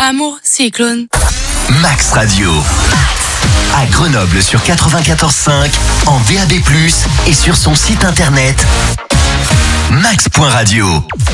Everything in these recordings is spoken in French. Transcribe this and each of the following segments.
Amour, cyclone. Max Radio. À Grenoble sur 94.5, en DAB+, et sur son site internet max.radio.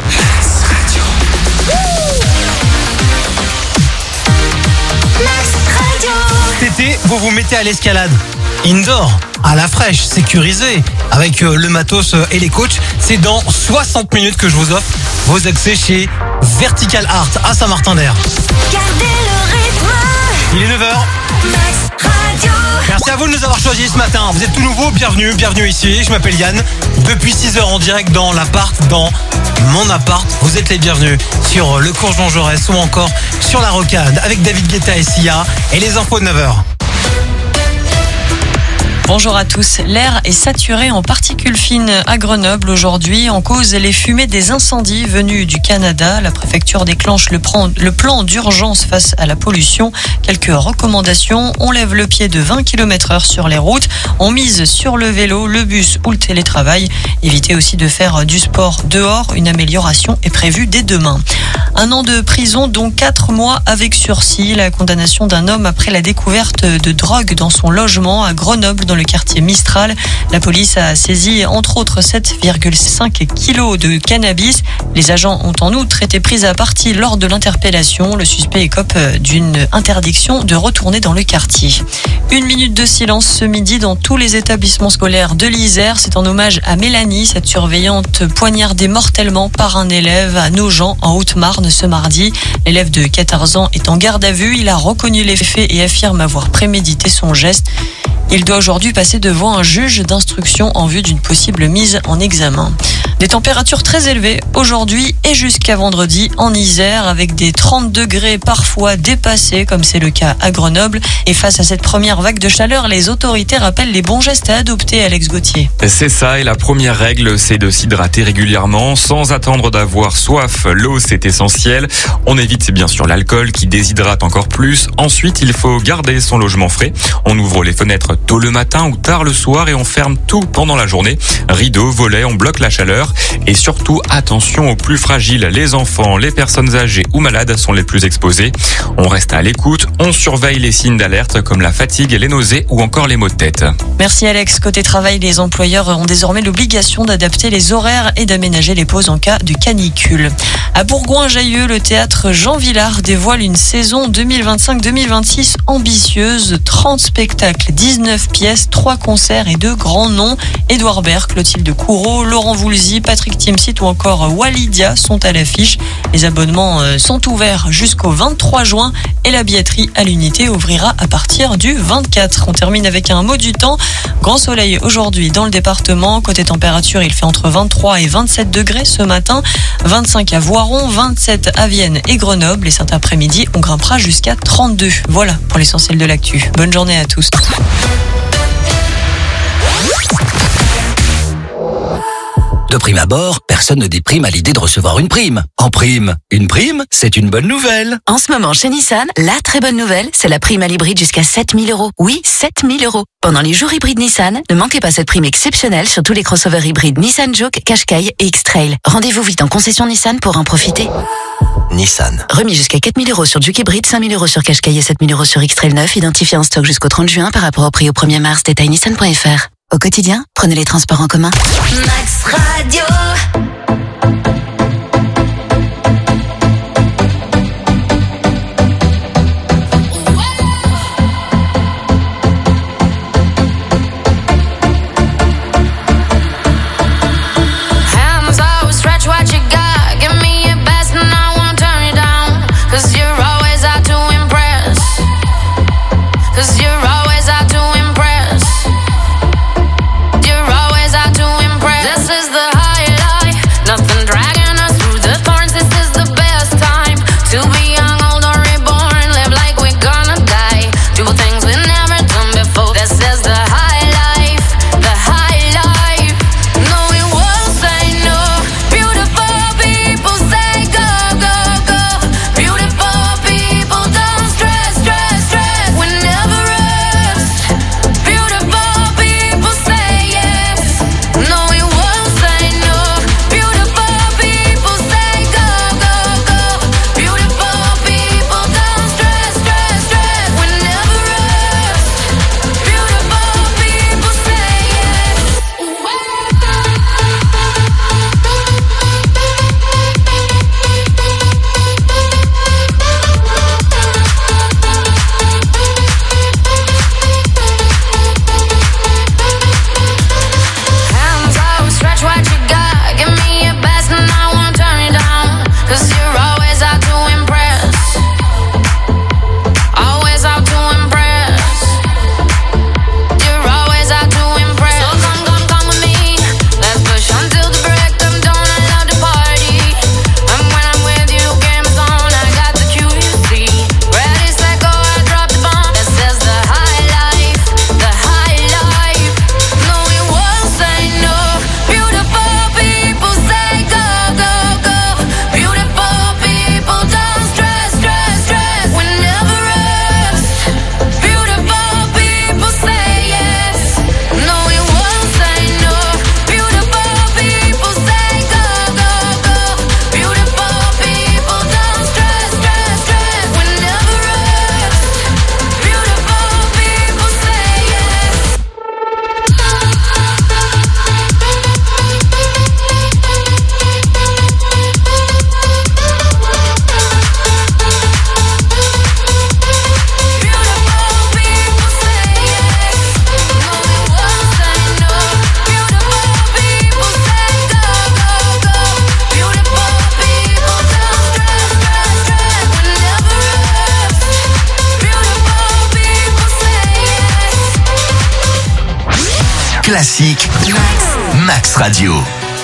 Cet été, vous vous mettez à l'escalade. Indoor, à la fraîche, sécurisé, avec le matos et les coachs. C'est dans 60 minutes que je vous offre vos accès chez Vertical Art à Saint-Martin-d'Air. Gardez le rythme. Il est 9h. Max Radio. Merci à vous de nous avoir choisis ce matin. Vous êtes tout nouveau, bienvenue ici. Je m'appelle Yann. Depuis 6h en direct dans l'appart, dans mon appart. Vous êtes les bienvenus sur le cours Jean Jaurès ou encore sur la Rocade avec David Guetta et Sia et les infos de 9h. Bonjour à tous. L'air est saturé en particules fines à Grenoble aujourd'hui. En cause, les fumées des incendies venus du Canada. La préfecture déclenche le plan d'urgence face à la pollution. Quelques recommandations. On lève le pied de 20 km/h sur les routes. On mise sur le vélo, le bus ou le télétravail. Évitez aussi de faire du sport dehors. Une amélioration est prévue dès demain. 1 an de prison, dont 4 mois avec sursis. La condamnation d'un homme après la découverte de drogue dans son logement à Grenoble, dans le quartier Mistral. La police a saisi entre autres 7,5 kilos de cannabis. Les agents ont en outre été pris à partie lors de l'interpellation. Le suspect écope d'une interdiction de retourner dans le quartier. 1 minute de silence ce midi dans tous les établissements scolaires de l'Isère. C'est en hommage à Mélanie, cette surveillante poignardée mortellement par un élève à Nogent en Haute-Marne ce mardi. L'élève de 14 ans est en garde à vue. Il a reconnu les faits et affirme avoir prémédité son geste. Il doit aujourd'hui passer devant un juge d'instruction en vue d'une possible mise en examen. Des températures très élevées aujourd'hui et jusqu'à vendredi en Isère, avec des 30 degrés parfois dépassés comme c'est le cas à Grenoble. Et face à cette première vague de chaleur, les autorités rappellent les bons gestes à adopter, Alex Gauthier. C'est ça, et la première règle, c'est de s'hydrater régulièrement sans attendre d'avoir soif. L'eau, c'est essentiel. On évite bien sûr l'alcool qui déshydrate encore plus. Ensuite, il faut garder son logement frais. On ouvre les fenêtres tôt le matin ou tard le soir et on ferme tout pendant la journée. Rideaux, volets, on bloque la chaleur. Et surtout, attention aux plus fragiles. Les enfants, les personnes âgées ou malades sont les plus exposés. On reste à l'écoute, on surveille les signes d'alerte comme la fatigue, les nausées ou encore les maux de tête. Merci Alex. Côté travail, les employeurs ont désormais l'obligation d'adapter les horaires et d'aménager les pauses en cas de canicule. À Bourgoin-Jallieu, le théâtre Jean Vilar dévoile une saison 2025-2026 ambitieuse. 30 spectacles, 19 pièces, 3 concerts et 2 grands noms. Édouard Baird, Clotilde Courreau, Laurent Voulzy, Patrick Timsit ou encore Walidia sont à l'affiche. Les abonnements sont ouverts jusqu'au 23 juin et la billetterie à l'unité ouvrira à partir du 24. On termine avec un mot du temps. Grand soleil aujourd'hui dans le département. Côté température, il fait entre 23 et 27 degrés ce matin. 25 à Voiron, 27 à Vienne et Grenoble. Et cet après-midi, on grimpera jusqu'à 32. Voilà pour l'essentiel de l'actu. Bonne journée à tous. De prime abord, personne ne déprime à l'idée de recevoir une prime. En prime, une prime, c'est une bonne nouvelle. En ce moment, chez Nissan, la très bonne nouvelle, c'est la prime à l'hybride jusqu'à 7 000 €. Oui, 7 000 €. Pendant les jours hybrides Nissan, ne manquez pas cette prime exceptionnelle sur tous les crossovers hybrides Nissan Juke, Qashqai et X-Trail. Rendez-vous vite en concession Nissan pour en profiter. Nissan. Remis jusqu'à 4 000 € sur Juke hybride, 5 000 € sur Qashqai et 7 000 € sur X-Trail 9, identifié en stock jusqu'au 30 juin par rapport au prix au 1er mars. Détail nissan.fr. Au quotidien, prenez les transports en commun. Max Radio. This is the highlight, nothing dragging classique. Max Radio.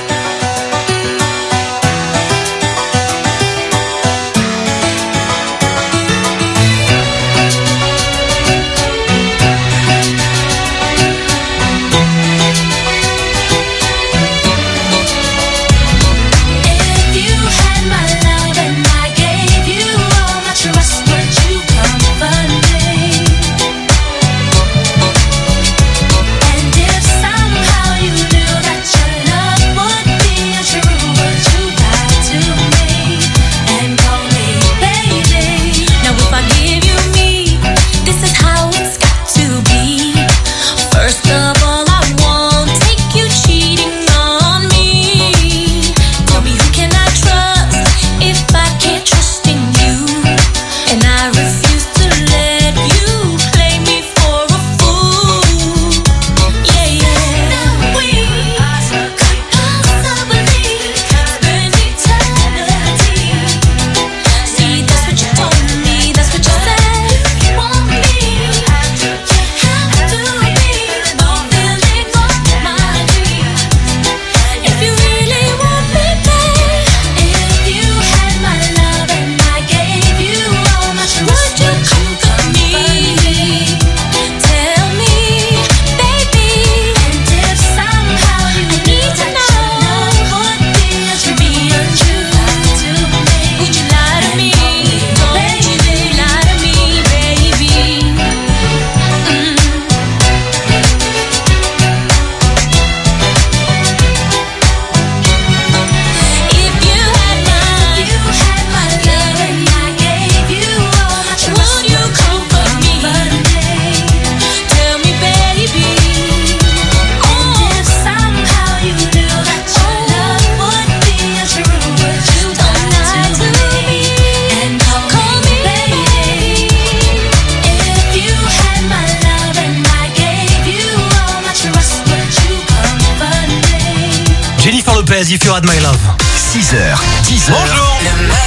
If You Had My Love. 6h, 10h. Bonjour.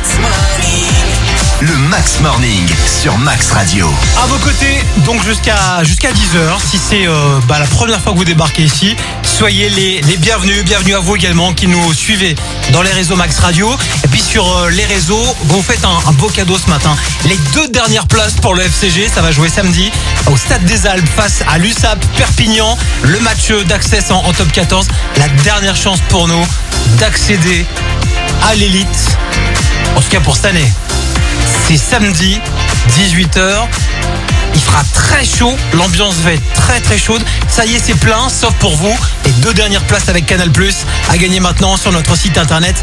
Le Max Morning sur Max Radio. À vos côtés, donc jusqu'à 10h. Si c'est la première fois que vous débarquez ici, soyez les bienvenus. Bienvenue à vous également qui nous suivez dans les réseaux Max Radio. Et puis sur les réseaux, vous faites un beau cadeau ce matin. Les 2 dernières places pour le FCG, ça va jouer samedi au Stade des Alpes face à l'USAP Perpignan. Le match d'accès en top 14. La dernière chance pour nous d'accéder à l'élite. En tout cas pour cette année. C'est samedi, 18h. Il fera très chaud, l'ambiance va être très très chaude. Ça y est, c'est plein, sauf pour vous. Les 2 dernières places avec Canal+, à gagner maintenant sur notre site internet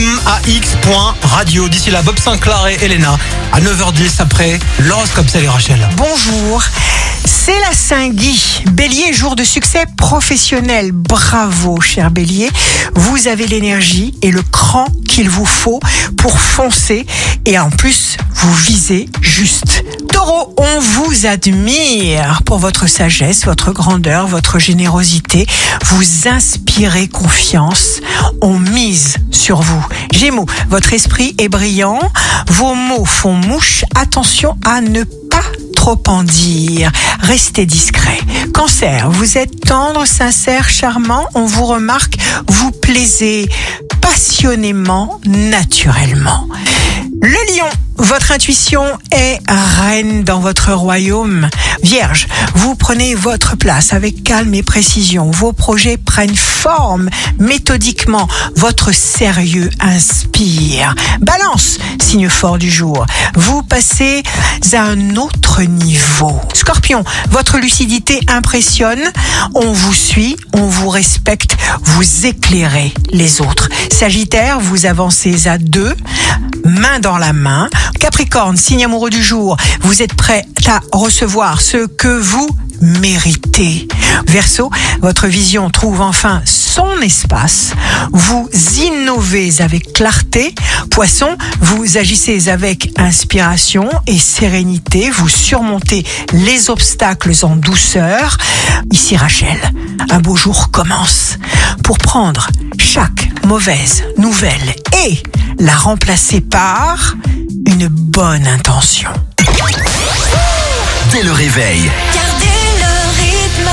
max.radio. D'ici là, Bob Sinclair et Elena à 9h10 après l'horoscope. Salut Rachel. Bonjour. C'est la Saint-Guy. Bélier, jour de succès professionnel. Bravo, cher Bélier. Vous avez l'énergie et le cran qu'il vous faut pour foncer. Et en plus, vous visez juste. Taureau, on vous admire pour votre sagesse, votre grandeur, votre générosité. Vous inspirez confiance. On mise sur vous. Gémeaux, votre esprit est brillant. Vos mots font mouche. Attention à ne pas trop en dire. Restez discret. Cancer, vous êtes tendre, sincère, charmant. On vous remarque, vous plaisez passionnément, naturellement. Le lion, votre intuition est reine dans votre royaume. Vierge, vous prenez votre place avec calme et précision. Vos projets prennent forme méthodiquement. Votre sérieux inspire. Balance, signe fort du jour. Vous passez à un autre niveau. Scorpion, votre lucidité impressionne. On vous suit, on vous respecte, vous éclairez les autres. Sagittaire, vous avancez à 2, main dans la main. Capricorne, signe amoureux du jour, vous êtes prêt à recevoir ce que vous méritez. Verseau, votre vision trouve enfin son espace. Vous innovez avec clarté. Poisson, vous agissez avec inspiration et sérénité. Vous surmontez les obstacles en douceur. Ici Rachel, un beau jour commence. Pour prendre chaque mauvaise nouvelle et la remplacer par une bonne intention. Dès le réveil, Gardez le rythme.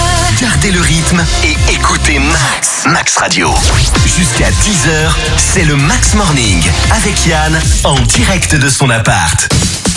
Gardez le rythme et écoutez Max Radio. Jusqu'à 10h, c'est le Max Morning avec Yann en direct de son appart.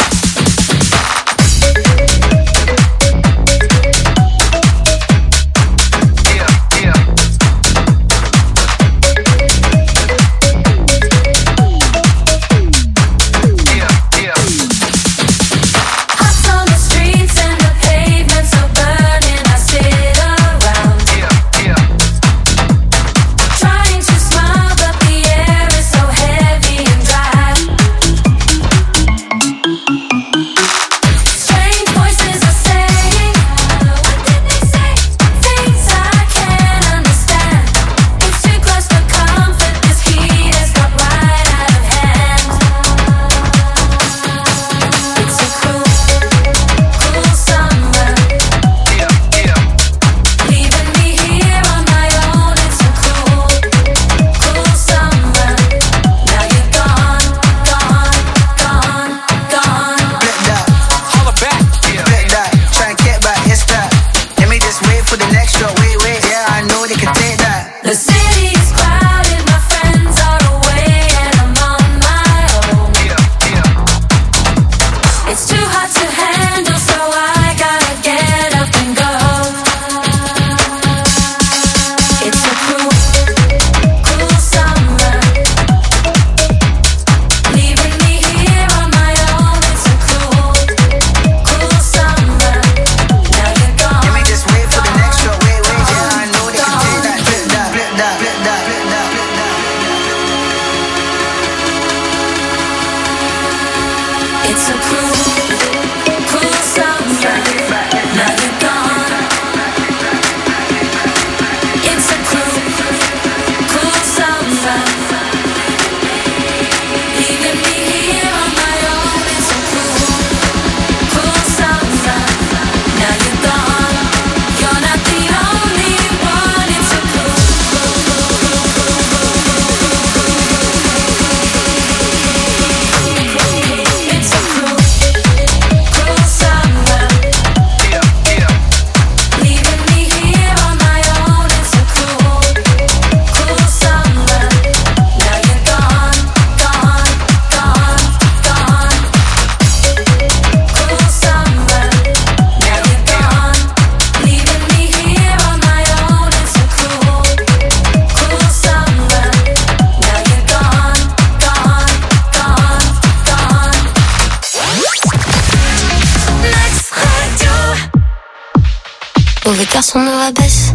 Mauvais garçon me rabaisse,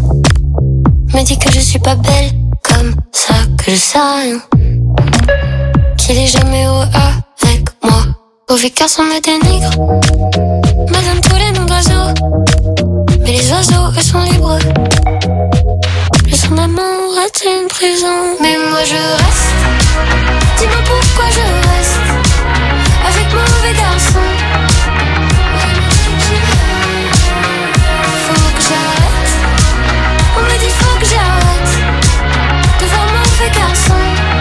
me dit que je suis pas belle, comme ça que je sais rien, qu'il est jamais heureux avec moi. Mauvais garçon me dénigre, me donne tous les noms d'oiseaux, mais les oiseaux eux sont libres. Le son d'amour est une prison, mais moi je reste. Dis-moi pourquoi je reste avec mauvais garçon. On me dit faut que j'arrête de voir mauvais garçon.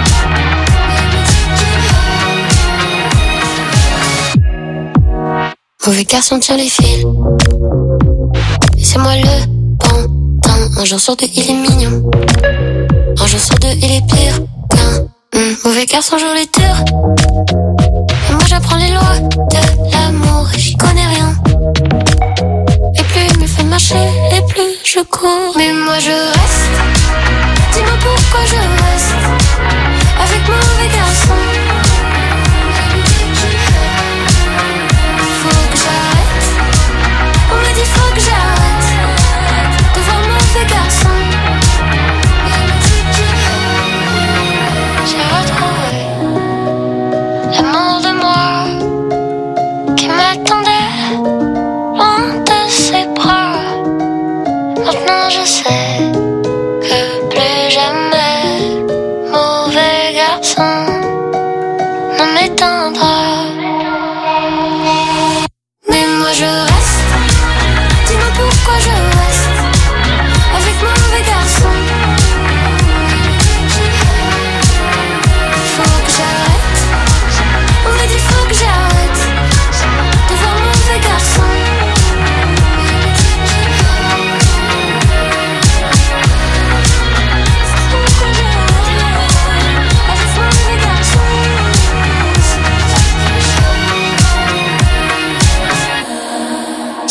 Mauvais garçon tire les fils, et c'est moi le pantin. Un jour sur deux il est mignon, un jour sur deux il est pire qu'un mauvais garçon joue les durs. Et moi j'apprends les lois de l'amour et j'y connais rien. Et plus il me fait marcher, et plus je cours. Mais moi je reste. Dis-moi pourquoi je reste avec mauvais garçon. Faut que j'arrête. On me dit faut que j'arrête de voir mauvais garçon. J'ai retrouvé l'amour de moi qui m'attendait loin de ses bras. Maintenant je sais que plus jamais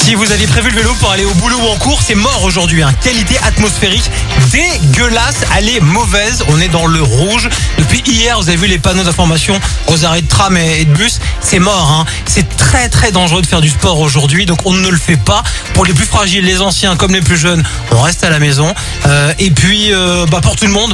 Si vous aviez prévu le vélo pour aller au boulot ou en cours, c'est mort aujourd'hui. Qualité atmosphérique dégueulasse, elle est mauvaise. On est dans le rouge. Depuis hier, vous avez vu les panneaux d'information aux arrêts de tram et de bus. C'est mort. C'est très très dangereux de faire du sport aujourd'hui. Donc on ne le fait pas. Pour les plus fragiles, les anciens comme les plus jeunes, on reste à la maison. Et puis pour tout le monde,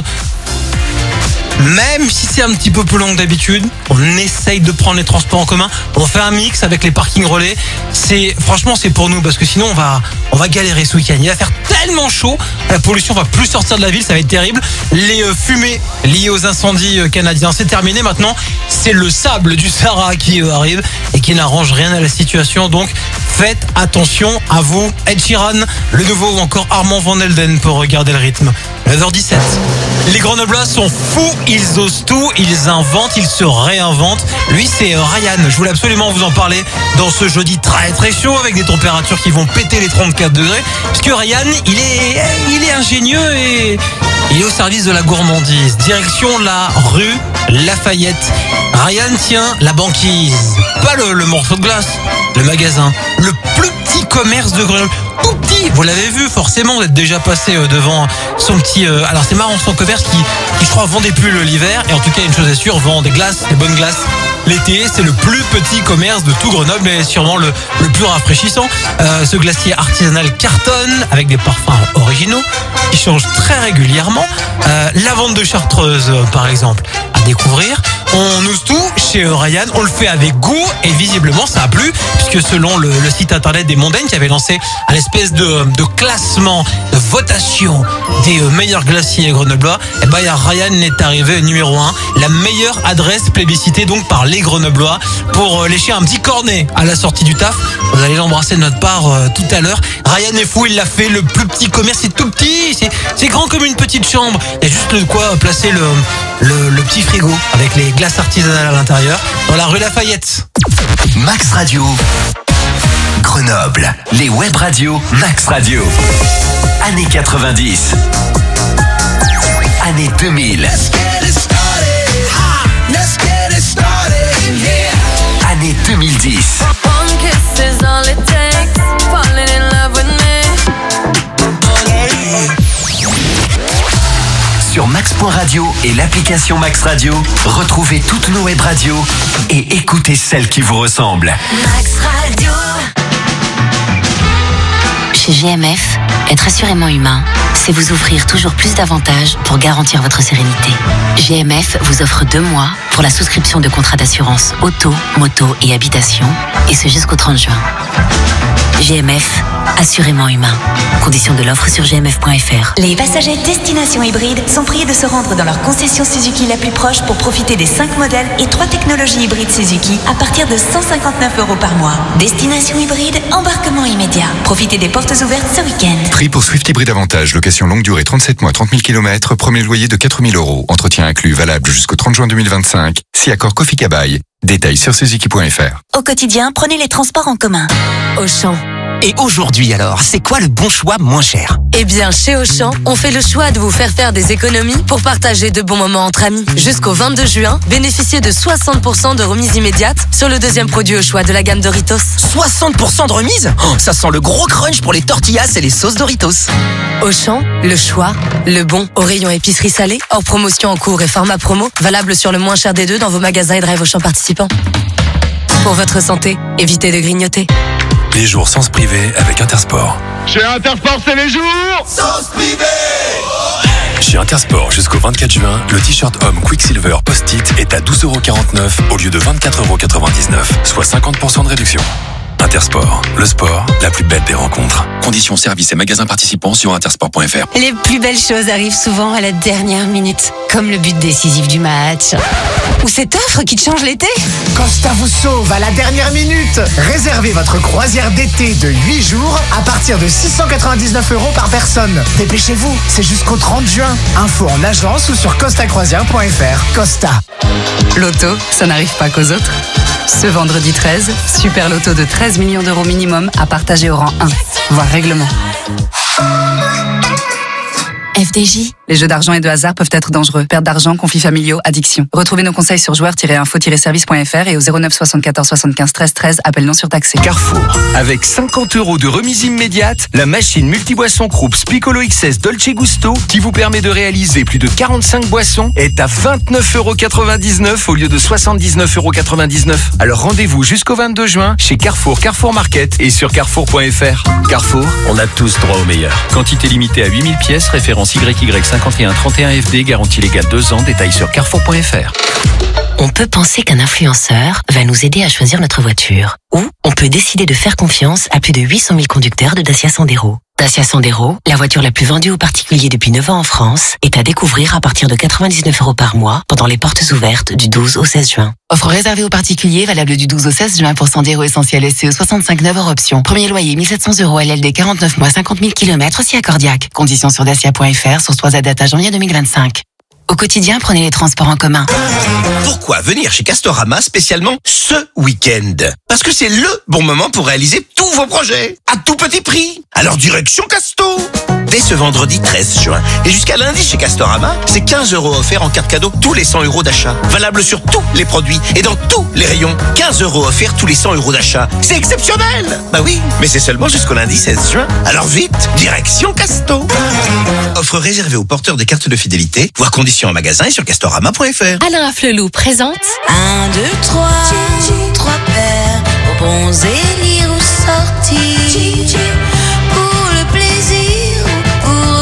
même si c'est un petit peu plus long que d'habitude, on essaye de prendre les transports en commun. On fait un mix avec les parkings relais. Franchement, c'est pour nous parce que sinon on va galérer ce week-end. Il va faire tellement chaud, la pollution va plus sortir de la ville, ça va être terrible. Les fumées liées aux incendies canadiens, c'est terminé. Maintenant, c'est le sable du Sahara qui arrive et qui n'arrange rien à la situation. Donc, faites attention à vous. Ed Sheeran, le nouveau ou encore Armand Van Helden pour regarder le rythme. 9h17. Les Grenoblois sont fous, ils osent tout, ils inventent, ils se réinventent. Lui, c'est Ryan. Je voulais absolument vous en parler dans ce jeudi très très chaud avec des températures qui vont péter les 34 degrés. Parce que Ryan, il est ingénieux et il est au service de la gourmandise. Direction la rue Lafayette. Ryan tient la banquise. Pas le morceau de glace, le magasin. Le plus petit commerce de Grenoble. Tout petit, vous l'avez vu forcément, vous êtes déjà passé devant son petit... alors c'est marrant, son commerce qui je crois vend des pulls l'hiver, et en tout cas une chose est sûre, vend des glaces, des bonnes glaces l'été. C'est le plus petit commerce de tout Grenoble, mais sûrement le plus rafraîchissant. Ce glacier artisanal cartonne avec des parfums originaux qui changent très régulièrement. La vente de chartreuse par exemple à découvrir. On ose tout chez Ryan, on le fait avec goût et visiblement ça a plu, puisque selon le site internet des Mondaines qui avait lancé un espèce de classement, de votation des meilleurs glaciers grenoblois, Ryan est arrivé numéro 1, la meilleure adresse plébiscitée donc par les Grenoblois pour lécher un petit cornet à la sortie du taf. Vous allez l'embrasser de notre part tout à l'heure. Ryan est fou, il l'a fait, le plus petit commerce, c'est tout petit, c'est grand comme une petite chambre. Il y a juste de quoi placer le petit frigo avec les glaces artisanales à l'intérieur dans la rue Lafayette. Max Radio Grenoble, les web radios Max Radio. Années 90, années 2000, années 2010. Sur max.radio et l'application Max Radio, retrouvez toutes nos web radios et écoutez celles qui vous ressemblent. Max Radio. Chez GMF, être assurément humain, c'est vous offrir toujours plus d'avantages pour garantir votre sérénité. GMF vous offre 2 mois pour la souscription de contrats d'assurance auto, moto et habitation, et ce jusqu'au 30 juin. GMF, assurément humain. Conditions de l'offre sur gmf.fr. Les passagers destination hybride sont priés de se rendre dans leur concession Suzuki la plus proche pour profiter des 5 modèles et 3 technologies hybrides Suzuki à partir de 159 € par mois. Destination hybride, embarquement immédiat. Profitez des portes ouvertes ce week-end. Prix pour Swift Hybride Avantage, location longue durée 37 mois, 30 000 km, premier loyer de 4 000 €. Entretien inclus, valable jusqu'au 30 juin 2025. Si accord Kofi Kabaï. Détails sur suzuki.fr. Au quotidien, prenez les transports en commun. Auchan. Et aujourd'hui alors, c'est quoi le bon choix moins cher? Eh bien, chez Auchan, on fait le choix de vous faire des économies pour partager de bons moments entre amis. Jusqu'au 22 juin, bénéficiez de 60% de remise immédiate sur le deuxième produit au choix de la gamme Doritos. 60% de remise? Ça sent le gros crunch pour les tortillas et les sauces Doritos. Auchan, le choix, le bon. Au rayon épicerie salée, hors promotion en cours et format promo, valable sur le moins cher des deux dans vos magasins et drive Auchan participants. Pour votre santé, évitez de grignoter. Les jours sens privé avec Intersport. Chez Intersport, c'est les jours sens privé. Chez Intersport, jusqu'au 24 juin, le t-shirt homme Quicksilver Post-it est à 12,49 € au lieu de 24,99 €, soit 50% de réduction. Intersport, le sport, la plus belle des rencontres. Conditions, services et magasins participants sur intersport.fr. Les plus belles choses arrivent souvent à la dernière minute, comme le but décisif du match. Ou cette offre qui te change l'été. Costa vous sauve à la dernière minute. Réservez votre croisière d'été de 8 jours à partir de 699 € par personne. Dépêchez-vous, c'est jusqu'au 30 juin. Info en agence ou sur costacroisière.fr. Costa. Loto, ça n'arrive pas qu'aux autres. Ce vendredi 13, super loto de 13 millions d'euros minimum à partager au rang 1, voire règlement. FDJ. Les jeux d'argent et de hasard peuvent être dangereux. Perte d'argent, conflits familiaux, addiction. Retrouvez nos conseils sur joueurs-info-service.fr et au 09 74 75 13 13. Appel non surtaxé. Carrefour. Avec 50 € de remise immédiate, la machine multiboisson Krups Piccolo XS Dolce Gusto, qui vous permet de réaliser plus de 45 boissons, est à 29,99 € au lieu de 79,99 €. Alors rendez-vous jusqu'au 22 juin chez Carrefour, Carrefour Market et sur carrefour.fr. Carrefour, on a tous droit au meilleur. Quantité limitée à 8000 pièces, référence YY5131FD, garantie légale 2 ans, détail sur carrefour.fr. On peut penser qu'un influenceur va nous aider à choisir notre voiture. Ou on peut décider de faire confiance à plus de 800 000 conducteurs de Dacia Sandero. Dacia Sandero, la voiture la plus vendue aux particuliers depuis 9 ans en France, est à découvrir à partir de 99 € par mois pendant les portes ouvertes du 12 au 16 juin. Offre réservée aux particuliers, valable du 12 au 16 juin pour Sandero Essentiel SCE 65 hors option. Premier loyer 1700 € LLD 49 mois 50 000 km si accordiaque. Conditions sur dacia.fr, source 3 à date à janvier 2025. Au quotidien, prenez les transports en commun. Pourquoi venir chez Castorama spécialement ce week-end? Parce que c'est le bon moment pour réaliser tous vos projets à tout petit prix. Alors direction Casto. Dès ce vendredi 13 juin et jusqu'à lundi chez Castorama, c'est 15 € offerts en carte cadeau tous les 100 € d'achat. Valable sur tous les produits et dans tous les rayons. 15 € offerts tous les 100 € d'achat. C'est exceptionnel. Bah oui, mais c'est seulement jusqu'au lundi 16 juin. Alors vite, direction Casto. Offre réservée aux porteurs des cartes de fidélité. Voir conditions en magasin et sur castorama.fr. Alain Afflelou présente 1, 2, 3, 3 paires, bons élire ou sortir, pour le plaisir ou pour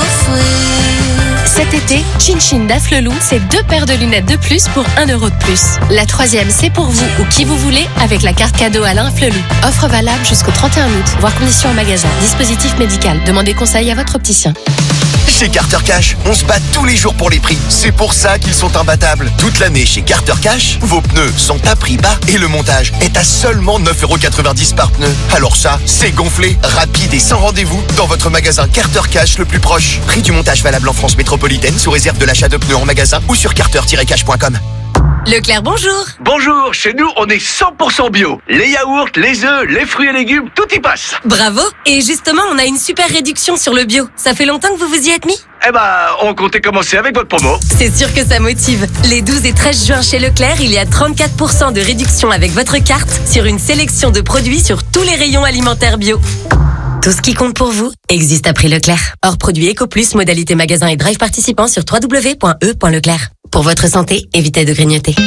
offrir. cet été, Chin Chin d'Afflelou, c'est 2 paires de lunettes de plus pour 1 € de plus. La 3e, c'est pour vous ou qui vous voulez avec la carte cadeau Alain Afflelou. Offre valable jusqu'au 31 août. Voir conditions en magasin. Dispositif médical. Demandez conseil à votre opticien. Chez Carter Cash, on se bat tous les jours pour les prix. C'est pour ça qu'ils sont imbattables. Toute l'année chez Carter Cash, vos pneus sont à prix bas et le montage est à seulement 9,90 € par pneu. Alors ça, c'est gonflé, rapide et sans rendez-vous dans votre magasin Carter Cash le plus proche. Prix du montage valable en France métropolitaine sous réserve de l'achat de pneus en magasin ou sur carter-cash.com. Leclerc, bonjour. Bonjour, chez nous, on est 100% bio. Les yaourts, les œufs, les fruits et légumes, tout y passe. Bravo. Et justement, on a une super réduction sur le bio. Ça fait longtemps que vous vous y êtes mis? Eh ben, on comptait commencer avec votre promo. C'est sûr que ça motive. Les 12 et 13 juin chez Leclerc, il y a 34% de réduction avec votre carte sur une sélection de produits sur tous les rayons alimentaires bio. Tout ce qui compte pour vous existe à prix Leclerc. Hors produit EcoPlus, modalité magasin et drive participant sur www.e.leclerc. Pour votre santé, évitez de grignoter.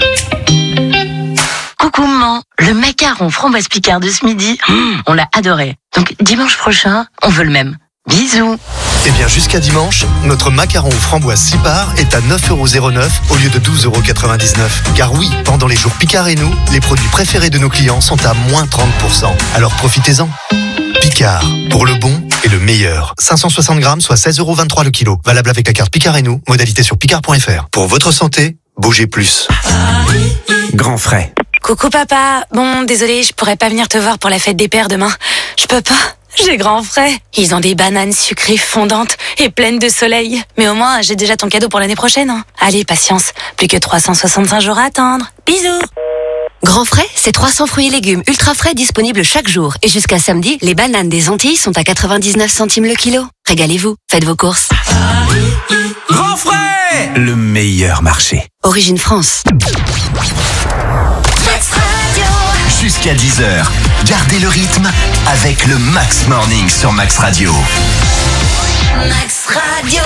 Coucou maman, le macaron framboise Picard de ce midi, on l'a adoré. Donc dimanche prochain, on veut le même. Bisous. Eh bien, jusqu'à dimanche, notre macaron aux framboises 6 parts est à 9,09 € au lieu de 12,99 €. Car oui, pendant les jours Picard et nous, les produits préférés de nos clients sont à moins 30%. Alors profitez-en. Picard, pour le bon et le meilleur. 560 grammes, soit 16,23 € le kilo. Valable avec la carte Picard et nous, modalité sur picard.fr. Pour votre santé, bougez plus. Grand frais. Coucou papa, bon désolé, je pourrais pas venir te voir pour la fête des pères demain. Je peux pas, j'ai grand frais. Ils ont des bananes sucrées fondantes et pleines de soleil. Mais au moins, j'ai déjà ton cadeau pour l'année prochaine. Hein. Allez, patience, plus que 365 jours à attendre. Bisous. Grand frais, c'est 300 fruits et légumes ultra frais disponibles chaque jour. Et jusqu'à samedi, les bananes des Antilles sont à 99 centimes le kilo. Régalez-vous, faites vos courses. Grand frais, le meilleur marché. Origine France. Jusqu'à 10h, gardez le rythme avec le Max Morning sur Max Radio. Max Radio.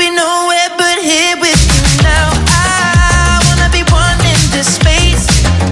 Space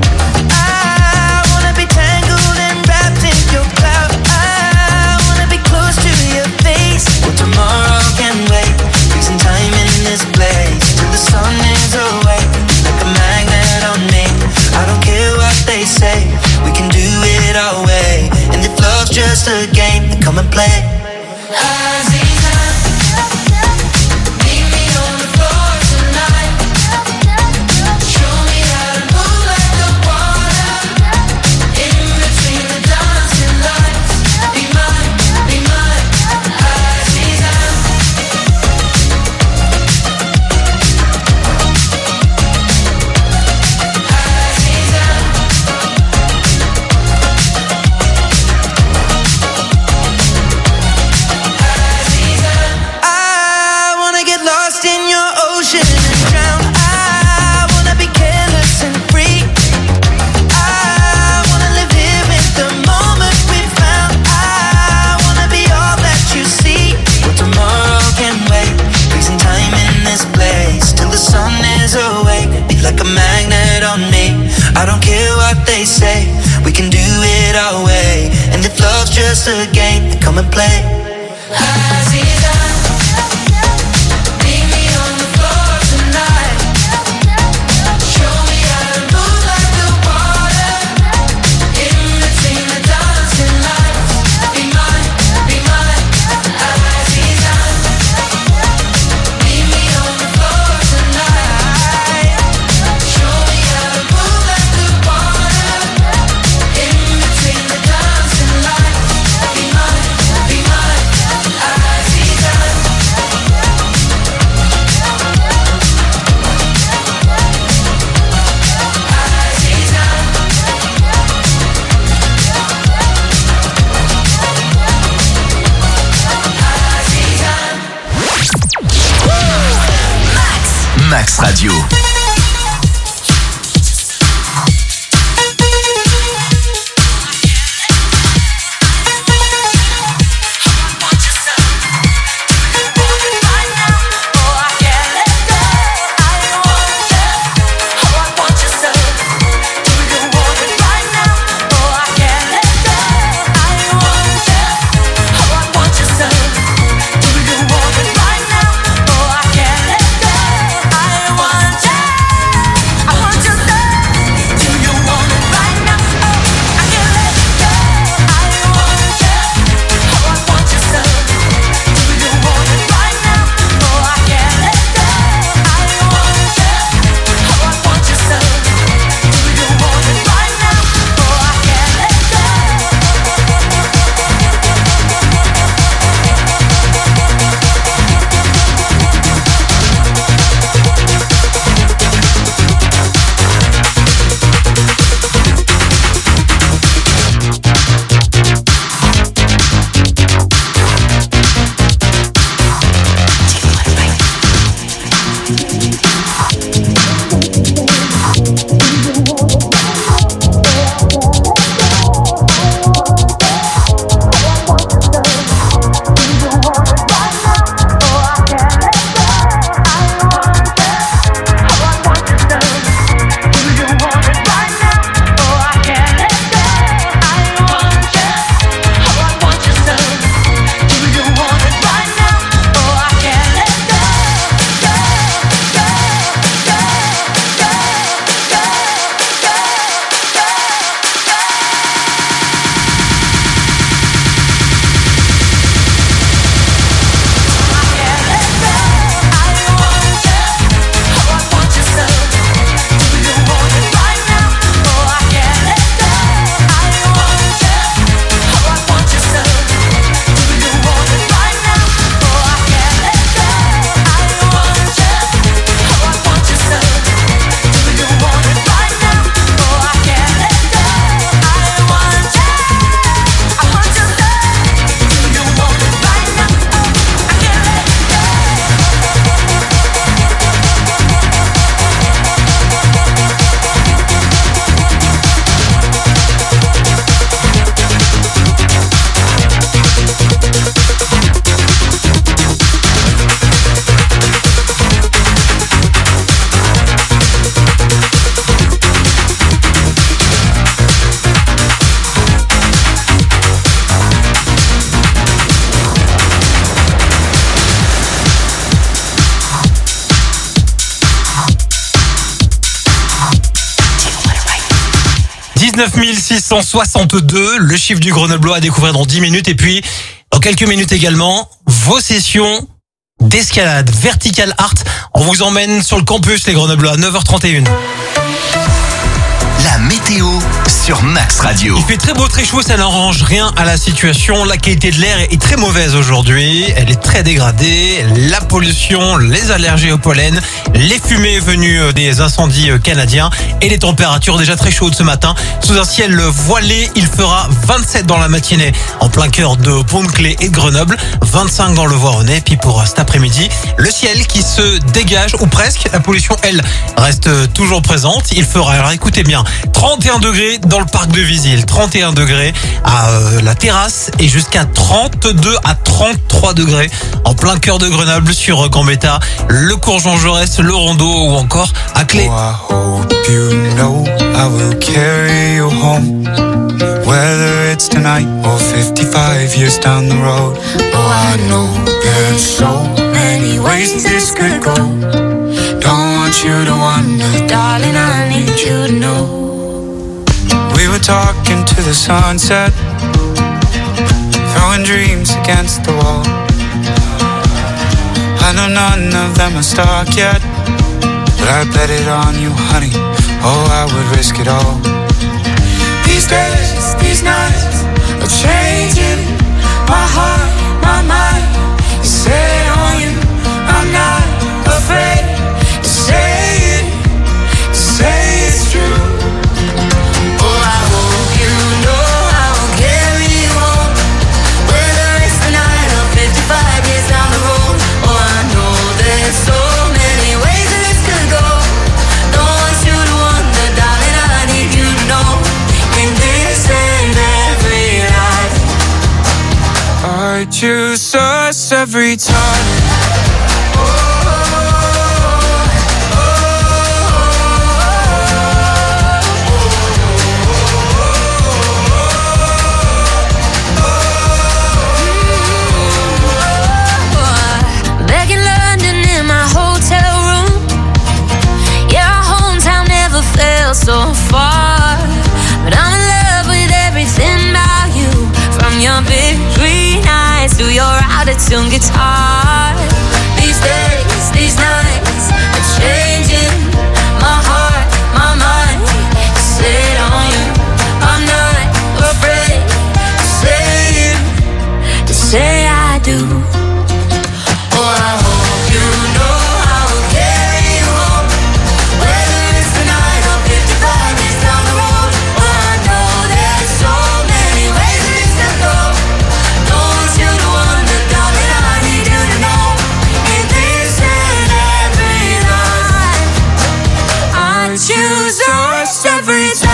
like a magnet on me. I don't care what they say, we can do it our way. And if love's just a game, then come and play. Aziza, meet me on the floor tonight. Show me how to move like the water. In between the dancing lights. Be mine, Aziza. Meet me on the floor tonight. Show me how to move like the water. In between the dancing lights. Be mine, Aziza. Max Radio. « 19 662 », le chiffre du Grenoblois à découvrir dans 10 minutes. Et puis, dans quelques minutes également, vos sessions d'escalade Vertical Art. On vous emmène sur le campus, les Grenoblois, à 9h31. La météo sur Max Radio. Il fait très beau, très chaud, ça n'arrange rien à la situation. La qualité de l'air est très mauvaise aujourd'hui. Elle est très dégradée. La pollution, les allergies au pollen, les fumées venues des incendies canadiens et les températures déjà très chaudes ce matin. Sous un ciel voilé, il fera 27 dans la matinée en plein cœur de Pont-de-Claix et de Grenoble, 25 dans le Voironnais. Puis pour cet après-midi, le ciel qui se dégage ou presque. La pollution, elle, reste toujours présente. Il fera, alors écoutez bien, 31 degrés dans dans le parc de Visil. 31 degrés à la terrasse et jusqu'à 32 à 33 degrés en plein cœur de Grenoble sur Gambetta, le Cours Jean Jaurès, le Rondeau ou encore à Clé. Oh, I hope you know I will carry you home, whether it's tonight or 55 years down the road. Oh, I know there's so many ways this could go. Don't want you to wonder, darling, I need you to know. We were talking to the sunset, throwing dreams against the wall. I know none of them are stuck yet, but I bet it on you, honey. Oh, I would risk it all. These days, these nights are changing my heart, my mind is set on you. I'm not afraid to say it's true. Oh, I hope you know I will carry you home, whether it's tonight or 55 years down the road. Oh, I know there's so many ways that this could go. Don't want you to wonder, darling, I need you to know. In this and every life, I choose us every time. Back in London in my hotel room, yeah, our hometown never felt so far. But I'm in love with everything about you, from your big green eyes to your out-of-tune guitar. These days, these nights are changing my heart, my mind is set on you. I'm not afraid to say I do. Oh, I hope you know I will carry you home, whether it's tonight or 55 years down the road. Oh, I know there's so many ways that this could go. Don't want you to wonder, darling, I need you to know. In this and every life, I choose us every time.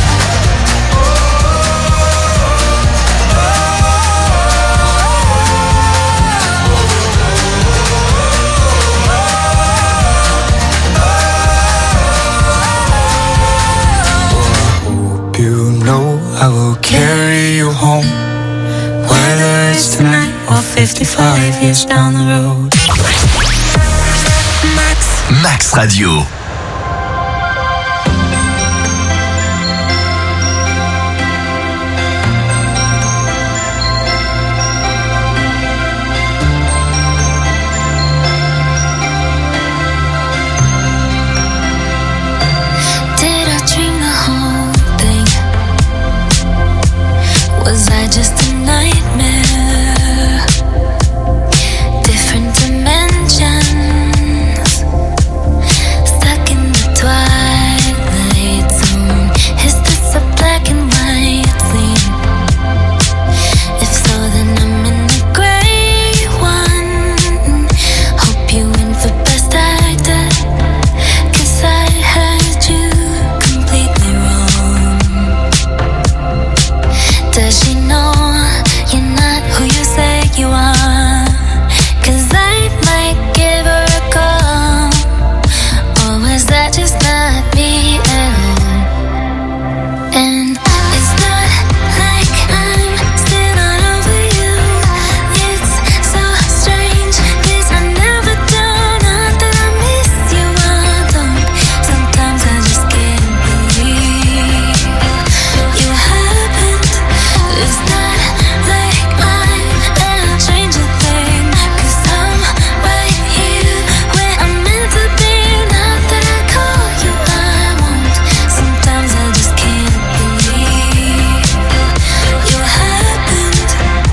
You know I will carry you home, whether it's tonight or 55 years down the road. Max Radio. Did I dream the whole thing? Was I just a nightmare? Different dimensions, stuck in the twilight zone. Is this a black and white scene? If so, then I'm in the gray one. Hope you win for best actor, 'cause I heard you completely wrong. Does she know you're not who you say you are? 'Cause I might give her a call. Or was that just not me at all? And it's not like I'm still not over you. It's so strange, 'cause I never do. Not that I miss you, I don't. Sometimes I just can't believe you happened. It's not like I'm gonna change a thing, 'cause I'm right here where I'm meant to be. Not that I call you, I won't. Sometimes I just can't believe you happened.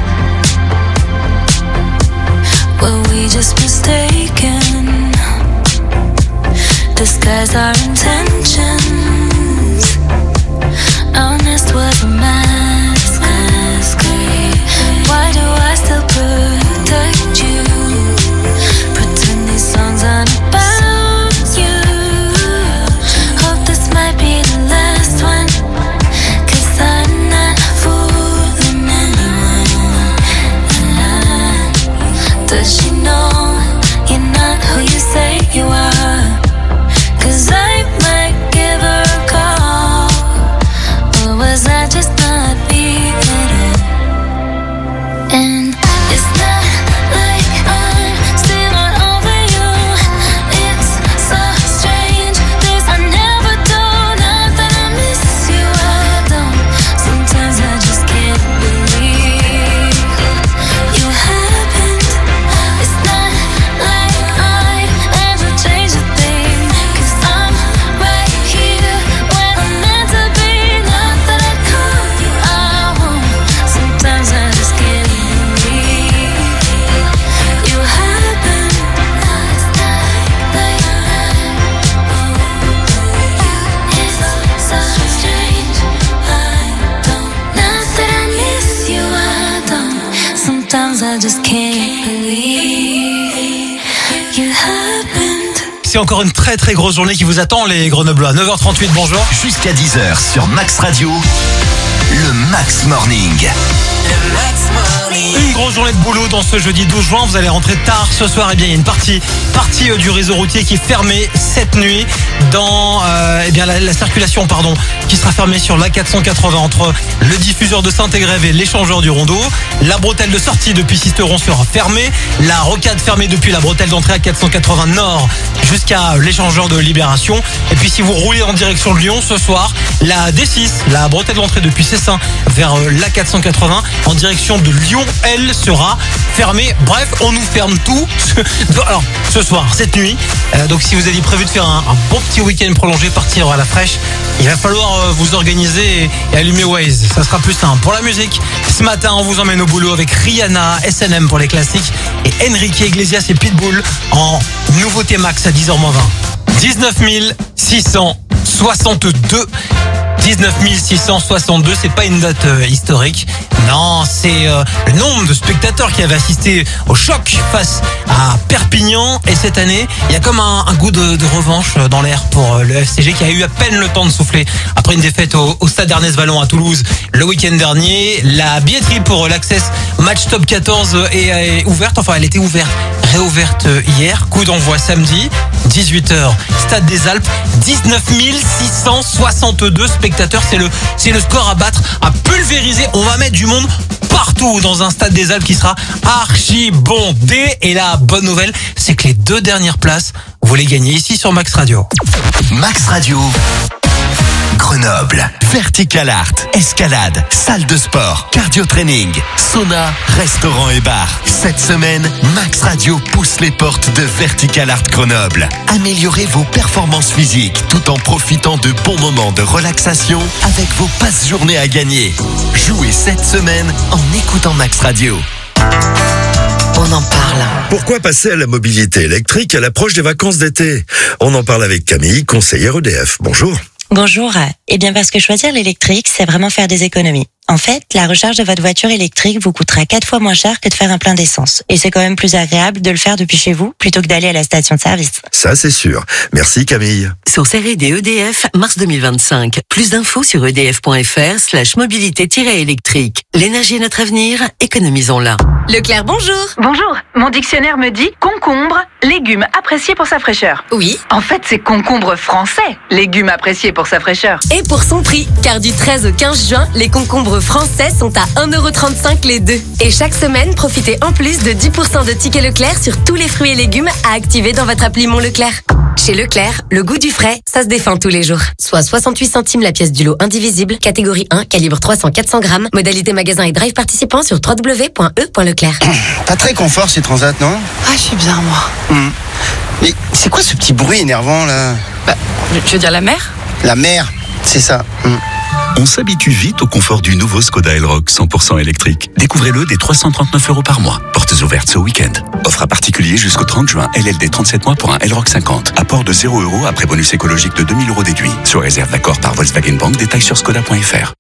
Were we just mistaken? Disguise our intentions. Our nest was a mask. Why do I still protect you? Pretend these songs aren't about you. Hope this might be the last one, C'est encore une très très grosse journée qui vous attend, les Grenoblois. 9h38, bonjour. Jusqu'à 10h sur Max Radio, le Max Morning. Une grosse journée de boulot dans ce jeudi 12 juin. Vous allez rentrer tard ce soir. Eh bien, il y a une partie du réseau routier qui est fermée cette nuit dans la circulation qui sera fermée sur l'A480 entre le diffuseur de Saint-Égrève et l'échangeur du Rondeau. La bretelle de sortie depuis Sisteron sera fermée. La rocade fermée depuis la bretelle d'entrée à 480 Nord jusqu'à l'échangeur de Libération. Et puis si vous roulez en direction de Lyon ce soir, la D6, la bretelle d'entrée depuis Cessin vers l'A480 en direction de Lyon, elle sera fermée. Bref, on nous ferme tout alors ce soir, cette nuit. Donc si vous avez prévu de faire un bon petit week-end prolongé, partir à la fraîche, il va falloir vous organiser et allumer Waze. Ça sera plus simple. Pour la musique, ce matin, on vous emmène au boulot avec Rihanna, S&M pour les classiques et Enrique Iglesias et Pitbull en nouveauté max à 10h-20. 19 662. 19 662, c'est pas une date historique. Non, c'est le nombre de spectateurs qui avaient assisté au choc face à Perpignan. Et cette année, il y a comme un goût de revanche dans l'air pour le FCG qui a eu à peine le temps de souffler après une défaite au stade Ernest Vallon à Toulouse le week-end dernier. La billetterie pour l'Access Match Top 14 est ouverte. Enfin, elle était réouverte hier. Coup d'envoi samedi, 18h, Stade des Alpes. 19 662 spectateurs. C'est le score à battre, à pulvériser. On va mettre du monde partout dans un Stade des Alpes qui sera archi bondé. Et la bonne nouvelle, c'est que les 2 dernières places, vous les gagnez ici sur Max Radio. Max Radio Grenoble, Vertical Art, escalade, salle de sport, cardio training, sauna, restaurant et bar. Cette semaine, Max Radio pousse les portes de Vertical Art Grenoble. Améliorez vos performances physiques tout en profitant de bons moments de relaxation avec vos passes journées à gagner. Jouez cette semaine en écoutant Max Radio. On en parle. Pourquoi passer à la mobilité électrique à l'approche des vacances d'été? On en parle avec Camille, conseillère EDF. Bonjour. Bonjour. Eh bien, parce que choisir l'électrique, c'est vraiment faire des économies. En fait, la recharge de votre voiture électrique vous coûtera 4 fois moins cher que de faire un plein d'essence. Et c'est quand même plus agréable de le faire depuis chez vous plutôt que d'aller à la station de service. Ça, c'est sûr. Merci Camille. Source R&D EDF, mars 2025. Plus d'infos sur edf.fr/mobilité-électrique. L'énergie est notre avenir, économisons-la. Leclerc, bonjour. Bonjour. Mon dictionnaire me dit concombre, légume apprécié pour sa fraîcheur. Oui. En fait, c'est concombre français, légume apprécié pour sa fraîcheur. Et pour son prix, car du 13 au 15 juin, les concombres français sont à 1,35€ les deux. Et chaque semaine, profitez en plus de 10% de tickets Leclerc sur tous les fruits et légumes à activer dans votre appli Mon Leclerc. Chez Leclerc, le goût du frais, ça se défend tous les jours. Soit 68 centimes la pièce du lot indivisible, catégorie 1, calibre 300-400 grammes, modalité magasin et drive participant sur www.e.leclerc. Pas très confort ces transats, non? Ah, je suis bien, moi. Mais c'est quoi ce petit bruit énervant, là? Tu veux dire la mer? La mer, c'est ça. On s'habitue vite au confort du nouveau Skoda Elroq 100% électrique. Découvrez-le dès 339€ par mois. Portes ouvertes ce week-end. Offre à particulier jusqu'au 30 juin. LLD 37 mois pour un Elroq 50. Apport de 0€ après bonus écologique de 2000€ déduit. Sur réserve d'accord par Volkswagen Bank. Détails sur skoda.fr.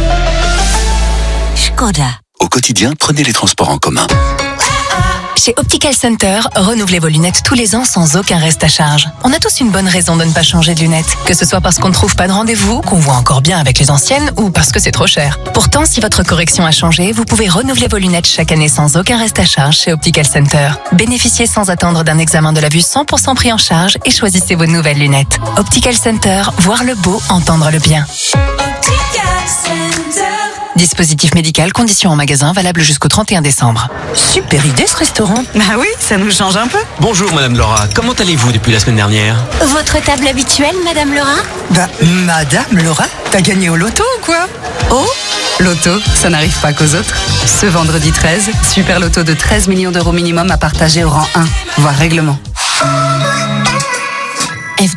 Skoda. Au quotidien, prenez les transports en commun. Chez Optical Center, renouvelez vos lunettes tous les ans sans aucun reste à charge. On a tous une bonne raison de ne pas changer de lunettes. Que ce soit parce qu'on ne trouve pas de rendez-vous, qu'on voit encore bien avec les anciennes ou parce que c'est trop cher. Pourtant, si votre correction a changé, vous pouvez renouveler vos lunettes chaque année sans aucun reste à charge chez Optical Center. Bénéficiez sans attendre d'un examen de la vue 100% pris en charge et choisissez vos nouvelles lunettes. Optical Center, voir le beau, entendre le bien. Optical Center. Dispositif médical, conditions en magasin, valable jusqu'au 31 décembre. Super idée ce restaurant. Bah oui, ça nous change un peu. Bonjour Madame Laura, comment allez-vous depuis la semaine dernière? Votre table habituelle, Madame Laura? Bah, Madame Laura, t'as gagné au loto ou quoi? Oh, loto, ça n'arrive pas qu'aux autres. Ce vendredi 13, super loto de 13 millions d'euros minimum à partager au rang 1, voire règlement. FDJ,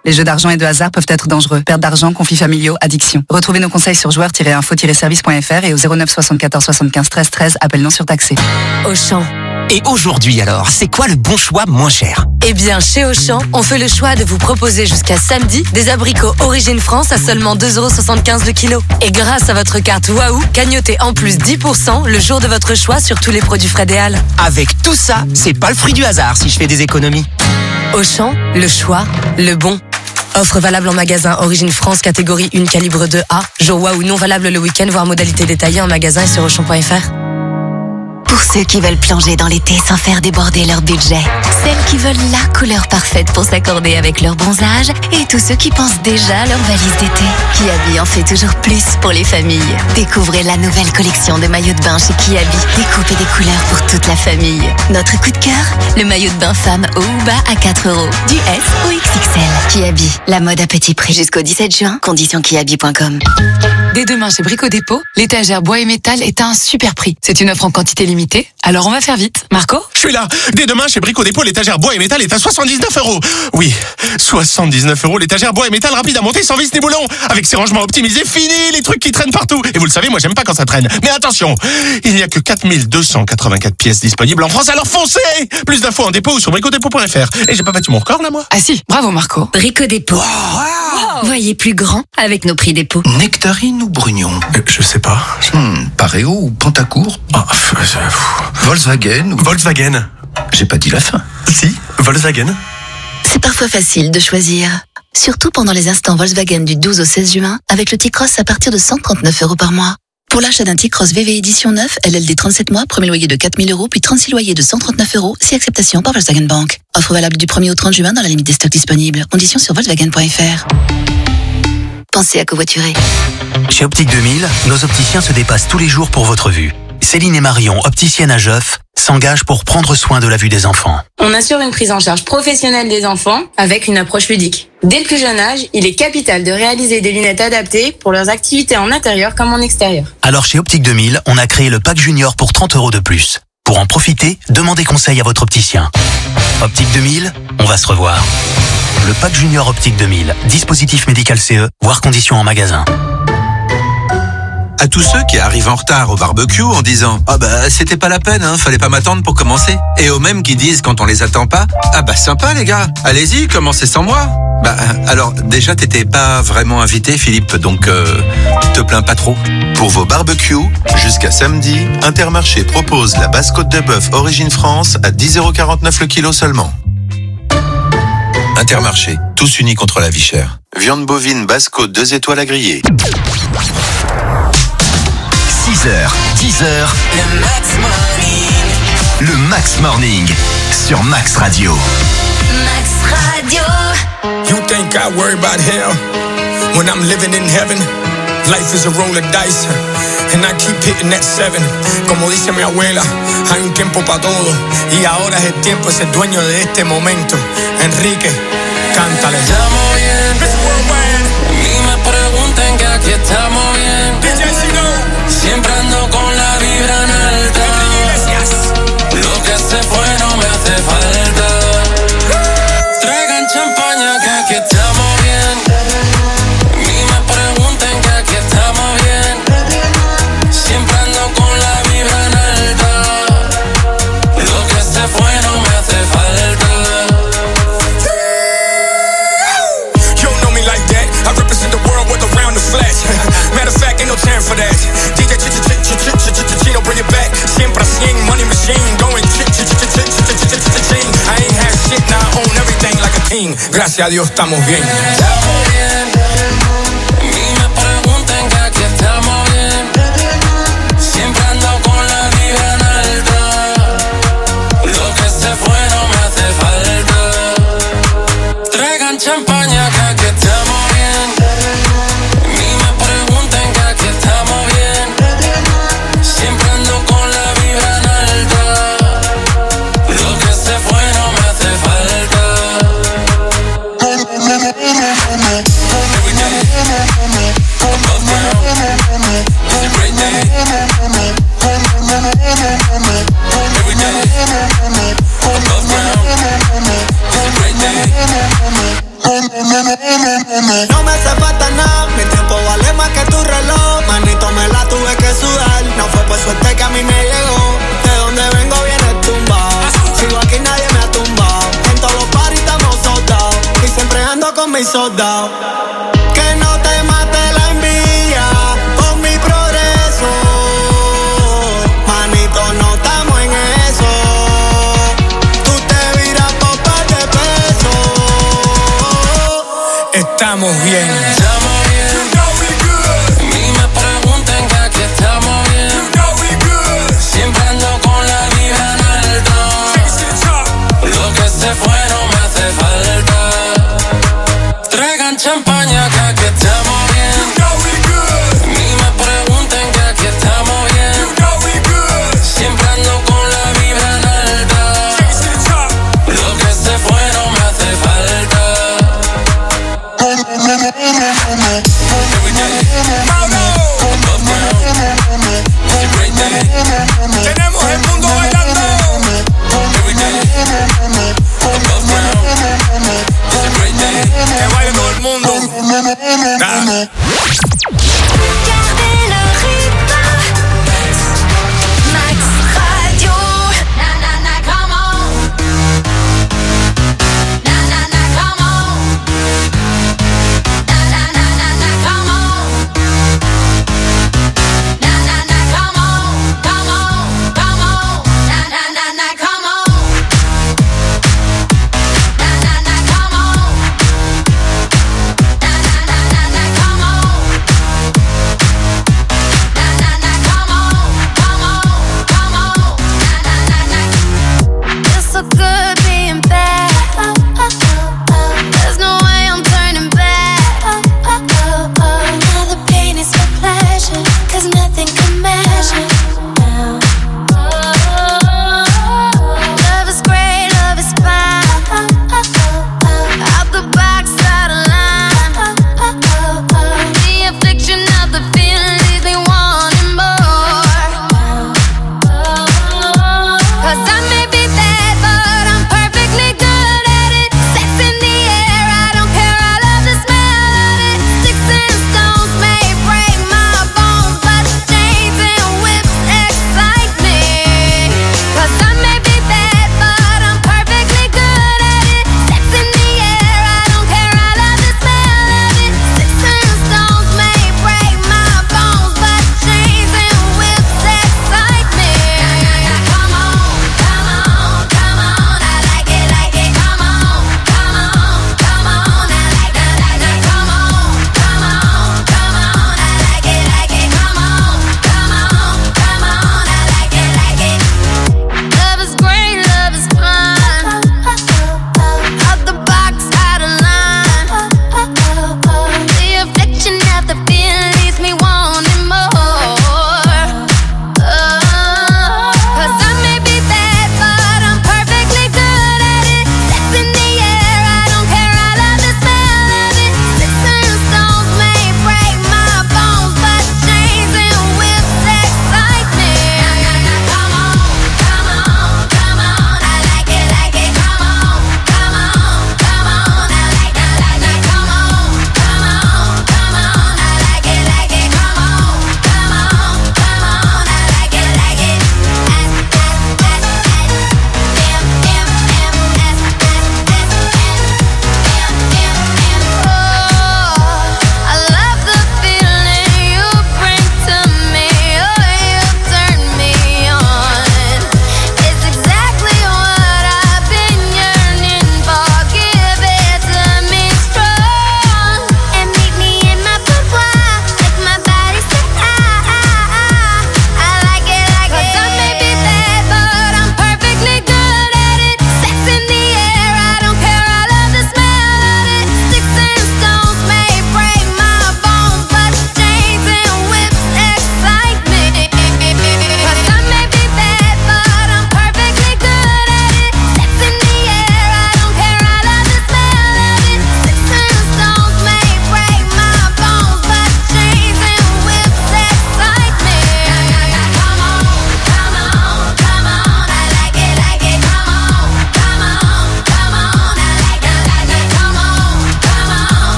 Les jeux d'argent et de hasard peuvent être dangereux. Perte d'argent, conflits familiaux, addiction. Retrouvez nos conseils sur joueurs-info-service.fr et au 09 74 75 13 13, appel non surtaxé. Auchan. Et aujourd'hui alors, c'est quoi le bon choix moins cher? Eh bien, chez Auchan, on fait le choix de vous proposer jusqu'à samedi des abricots Origine France à seulement 2,75€ le kilo. Et grâce à votre carte Waouh, cagnotez en plus 10% le jour de votre choix sur tous les produits Frédéal. Avec tout ça, c'est pas le fruit du hasard si je fais des économies. Auchan, le choix, le bon. Offre valable en magasin Origine France catégorie 1 calibre 2A. Jour Waouh non valable le week-end, voire modalité détaillée en magasin et sur Auchan.fr. Pour ceux qui veulent plonger dans l'été sans faire déborder leur budget. Celles qui veulent la couleur parfaite pour s'accorder avec leur bronzage. Et tous ceux qui pensent déjà à leur valise d'été. Kiabi en fait toujours plus pour les familles. Découvrez la nouvelle collection de maillots de bain chez Kiabi. Découpez des couleurs pour toute la famille. Notre coup de cœur, le maillot de bain femme haut ou bas à 4€. Du S au XXL. Kiabi, la mode à petit prix. Jusqu'au 17 juin, conditions kiabi.com. Dès demain chez Brico Dépôt, l'étagère bois et métal est à un super prix. C'est une offre en quantité limitée, alors on va faire vite. Marco ? Je suis là. Dès demain, chez Brico Dépôt, l'étagère bois et métal est à 79€. Oui, 79€, l'étagère bois et métal rapide à monter sans vis ni boulon. Avec ses rangements optimisés, fini les trucs qui traînent partout. Et vous le savez, moi j'aime pas quand ça traîne. Mais attention, il n'y a que 4284 pièces disponibles en France, alors foncez! Plus d'infos en dépôt ou sur bricodépôt.fr. Et j'ai pas battu mon record là, moi? Ah si, bravo Marco. Brico Dépôt. Wow. Voyez plus grand avec nos prix dépôt. Nectarine ou Brugnon? Je sais pas. Pareo ou Pantacourt? Volkswagen ou... Volkswagen. J'ai pas dit la fin. Si, Volkswagen. C'est parfois facile de choisir. Surtout pendant les instants Volkswagen du 12 au 16 juin, avec le T-Cross à partir de 139€ par mois. Pour l'achat d'un T-Cross VV édition 9, LLD 37 mois, premier loyer de 4000€, puis 36 loyers de 139€, si acceptation par Volkswagen Bank. Offre valable du 1er au 30 juin dans la limite des stocks disponibles. Conditions sur Volkswagen.fr. Pensez à covoiturer. Chez Optique 2000, nos opticiens se dépassent tous les jours pour votre vue. Céline et Marion, opticiennes à Geoff, s'engagent pour prendre soin de la vue des enfants. On assure une prise en charge professionnelle des enfants avec une approche ludique. Dès le plus jeune âge, il est capital de réaliser des lunettes adaptées pour leurs activités en intérieur comme en extérieur. Alors chez Optique 2000, on a créé le pack junior pour 30€ de plus. Pour en profiter, demandez conseil à votre opticien. Optique 2000, on va se revoir. Le pack junior Optique 2000, dispositif médical CE, voire conditions en magasin. À tous ceux qui arrivent en retard au barbecue en disant « Ah bah c'était pas la peine, fallait pas m'attendre pour commencer ». Et aux mêmes qui disent quand on les attend pas « Ah bah sympa les gars, allez-y, commencez sans moi ». Bah alors déjà t'étais pas vraiment invité Philippe, donc te plains pas trop. Pour vos barbecues, jusqu'à samedi, Intermarché propose la basse côte de bœuf Origine France à 10,49€ le kilo seulement. Intermarché, tous unis contre la vie chère. Viande bovine basse côte 2 étoiles à griller. 6h, 10h, le Max Morning sur Max Radio. Max Radio. You think I worry about hell when I'm living in heaven? Life is a roll of dice and I keep hitting that 7. Como dice mi abuela, hay un tiempo para todo y ahora es el tiempo de ser dueño de este momento. Enrique, cántale. Estamos bien, ni me pregunten que aquí estamos bien. Siempre ando con la vibra en alta. Lo que se fue no me hace falta. Traigan champaña que aquí estamos bien. Ni me pregunten que aquí estamos bien. Siempre ando con la vibra en alta. Lo que se fue no me hace falta. You don't know me like that. I represent the world with around the flesh. Matter of fact, ain't no time for that. Chino, bring it back. Siempre 100, money machine, going I ain't had shit, now I own everything like a king. Gracias a Dios estamos bien. Estamos bien. Ni me pregunten que aquí estamos bien. Siempre ando con la vibra en alta. Lo que se fue no me hace falta. Traigan champaña que aquí estamos bien. Ni me pregunten que aquí estamos bien. Siempre ando con la vibra en alta. Lo que se fue no me hace falta. Every day, above ground. It's a great day. Every day, above ground. It's a great day. No me hace falta nada, mi tiempo vale más que tu reloj. Manito, me la tuve que sudar. No fue por suerte que a mí me llegó. De donde vengo viene tumbado. Sigo aquí, nadie me ha tumbado. En todos los parties estamos soldados. Y siempre ando con mis soldados. Que no te mate la envidia con mi progreso. Manito, no estamos en eso. Tú te viras por par de pesos. Estamos bien. Estamos bien. Ni me pregunten que aquí estamos bien. Siempre ando con la vibra en alto. Lo que se fue no me hace falta. Traigan champaña que aquí estamos bien. Ni me pregunten que aquí estamos bien. Siempre ando con la vibra en alta. Lo que se fue no me hace falta. Tenemos el mundo bailando. Que baile todo el mundo. Gardez le rythme. Max Radio. Na na na, come on. Na na na, come on. Na na na na na, come on. Na na na, come on, come on, come on. Na na na na, come on. Na na na, come on. Na na na na na, come on.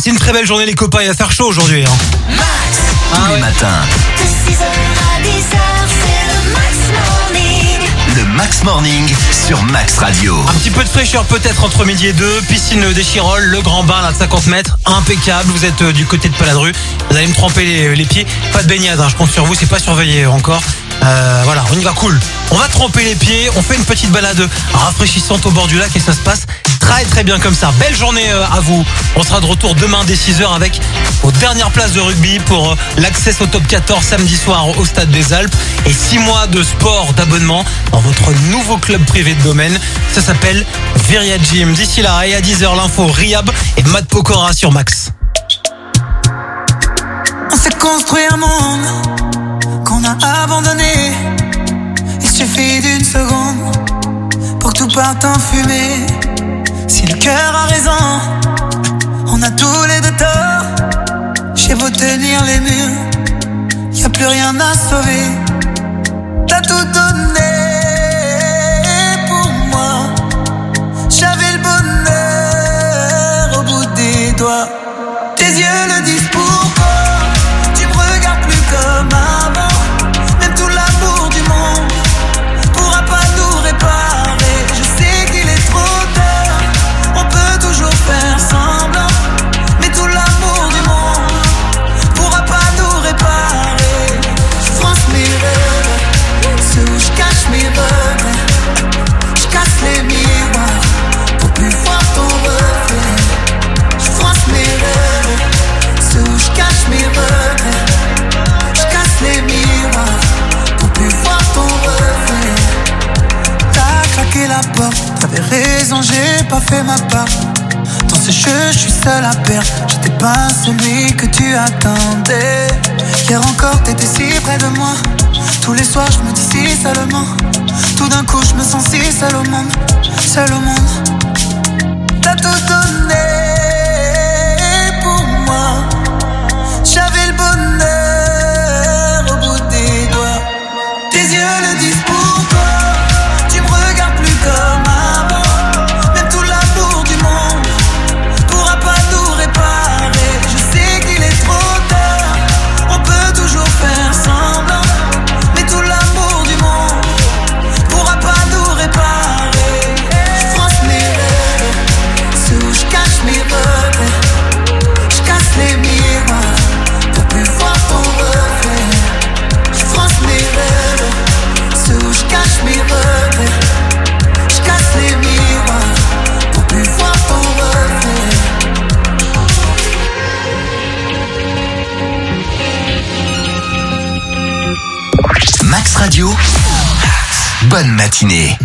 Passez une très belle journée les copains, il va faire chaud aujourd'hui. Tous les matins. De 6h à 10h, c'est le Max Morning. Le Max Morning sur Max Radio. Un petit peu de fraîcheur peut-être entre midi et 2. Piscine des Chirolles, le grand bain là de 50 mètres, impeccable. Vous êtes du côté de Paladru, vous allez me tremper les pieds. Pas de baignade, je compte sur vous, c'est pas surveillé encore. Voilà, on y va cool. On va tremper les pieds, on fait une petite balade rafraîchissante au bord du lac et ça se passe très très bien comme ça. Belle journée à vous. On sera de retour demain dès 6h avec aux dernières places de rugby pour l'accès au top 14 samedi soir au Stade des Alpes et 6 mois de sport d'abonnement dans votre nouveau club privé de domaine. Ça s'appelle Viria Gym. D'ici là et à 10h l'info Rihab et Matt Pokora sur Max. On s'est construit un monde qu'on a abandonné. Il suffit d'une seconde pour que tout parte en fumée. Si le cœur a raison, on a tous les deux tort. J'ai beau tenir les murs, y a plus rien à sauver. T'as tout donné pour moi. J'avais le bonheur au bout des doigts. Tes yeux le disent pourquoi. Tu me regardes plus comme avant. Même tout l'amour du monde pourra pas tout réparer. Je sais qu'il est trop tard. On peut toujours faire semblant, mais tout l'amour du monde pourra pas nous réparer. Je fronce mes rêves, ceux où je cache mes regrets. Je casse les miroirs pour plus voir ton reflet. Je fronce mes rêves, ceux où je cache mes regrets. Je casse les miroirs pour plus voir ton reflet. T'as claqué la porte, t'avais raison, j'ai pas fait ma part. Dans ce jeu, je suis seul à perdre. J'étais pas celui que tu attendais. Hier encore, t'étais si près de moi. Tous les soirs, je me dis si seulement. Tout d'un coup, je me sens si seul au monde. Seul au monde. T'as tout donné pour moi. J'avais le bonheur au bout des doigts. Tes yeux le disent pourquoi. Tu me regardes plus comme avant. Même tout l'amour du monde pourra pas tout réparer. Je sais qu'il est trop tard. On peut toujours faire semblant, mais tout l'amour du monde pourra pas nous réparer. Je fronce mes rêves, ceux où je cache mes regrets. Je casse les miroirs pour plus voir ton reflet. Je fronce mes rêves, ceux où je cache mes regrets. Je casse les miroirs pour plus voir ton reflet. Max Radio, bonne matinée.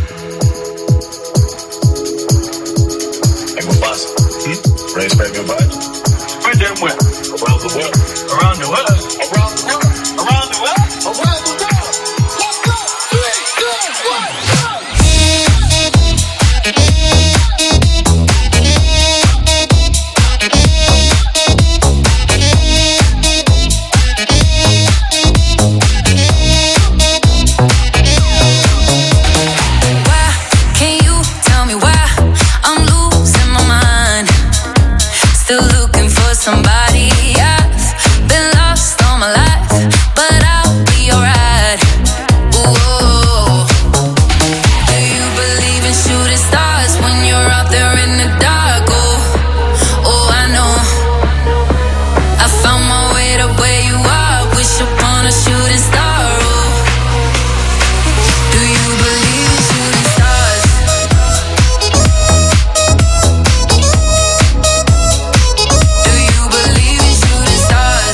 Somebody else, been lost all my life, but I'll be alright. Ooh, do you believe in shooting stars when you're out there in the dark? Oh, I know. I found my way to where you are. Wish upon a shooting star. Oh, do you believe in shooting stars? Do you believe in shooting stars?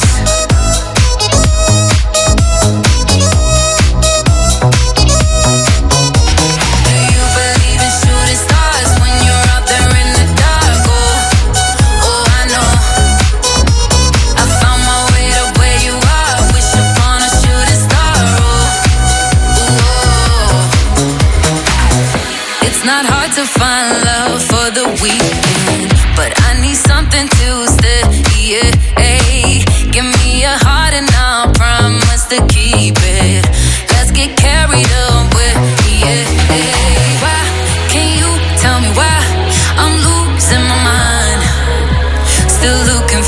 Do you believe in shooting stars when you're out there in the dark? Oh, I know. I found my way to where you are. Wish upon a shooting star. It's not hard to find love for the weekend, but I need something to stay. Yeah, give me a heart and I'll promise to keep it. Let's get carried away. Yeah, why can't you tell me why I'm losing my mind? Still looking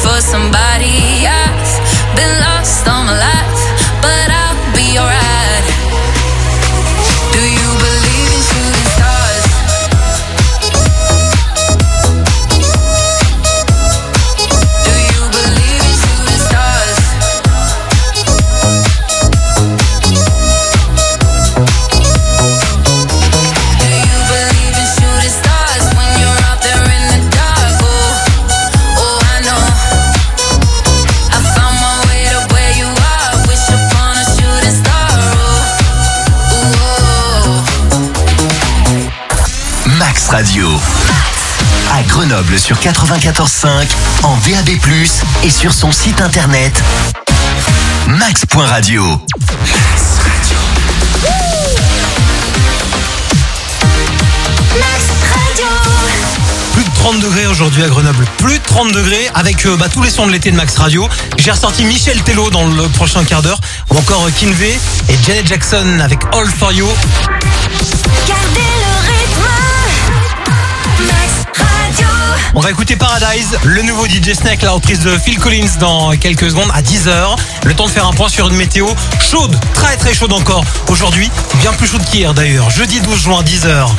Max Radio. À Grenoble sur 94.5, en DAB+, et sur son site internet max.radio. Plus de 30 degrés aujourd'hui à Grenoble. Plus de 30 degrés avec tous les sons de l'été de Max Radio. J'ai ressorti Michel Tello dans le prochain quart d'heure. Ou encore Kinvey et Janet Jackson avec All For You. Gardez le rythme. Max Radio. On va écouter Paradise, le nouveau DJ Snake, la reprise de Phil Collins dans quelques secondes à 10h. Le temps de faire un point sur une météo chaude, très très chaude encore. Aujourd'hui, bien plus chaude qu'hier d'ailleurs. Jeudi 12 juin à 10h.